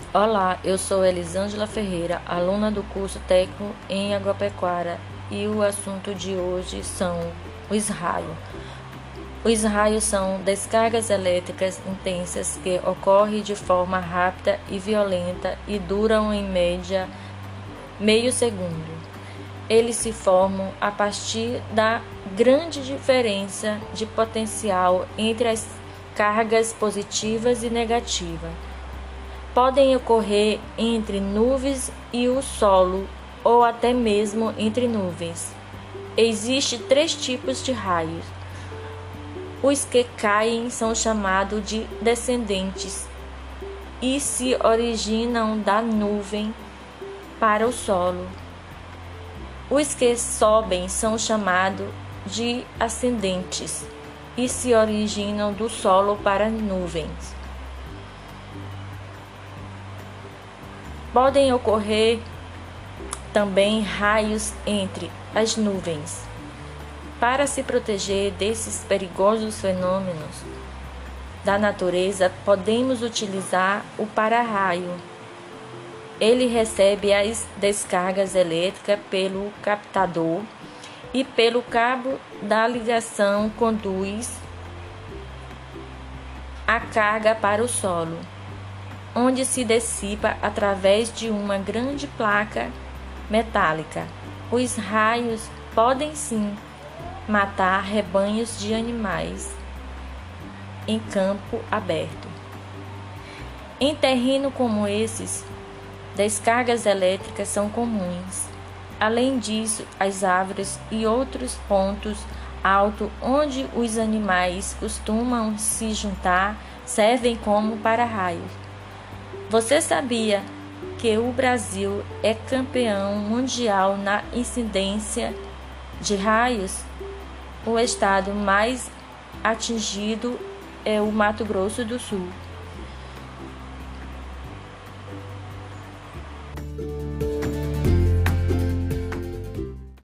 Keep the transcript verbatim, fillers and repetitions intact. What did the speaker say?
Olá, eu sou Elisângela Ferreira, aluna do curso técnico em agropecuária, e o assunto de hoje são os raios. Os raios são descargas elétricas intensas que ocorrem de forma rápida e violenta e duram em média meio segundo. Eles se formam a partir da grande diferença de potencial entre as cargas positivas e negativas. Podem ocorrer entre nuvens e o solo, ou até mesmo entre nuvens. Existem três tipos de raios. Os que caem são chamados de descendentes e se originam da nuvem para o solo. Os que sobem são chamados de ascendentes e se originam do solo para nuvens. Podem ocorrer também raios entre as nuvens. Para se proteger desses perigosos fenômenos da natureza, podemos utilizar o para-raio. Ele recebe as descargas elétricas pelo captador e pelo cabo da ligação conduz a carga para o solo, onde se dissipa através de uma grande placa metálica. Os raios podem sim matar rebanhos de animais em campo aberto. Em terreno como esses, descargas elétricas são comuns. Além disso, as árvores e outros pontos altos onde os animais costumam se juntar servem como para-raios. Você sabia que o Brasil é campeão mundial na incidência de raios? O estado mais atingido é o Mato Grosso do Sul.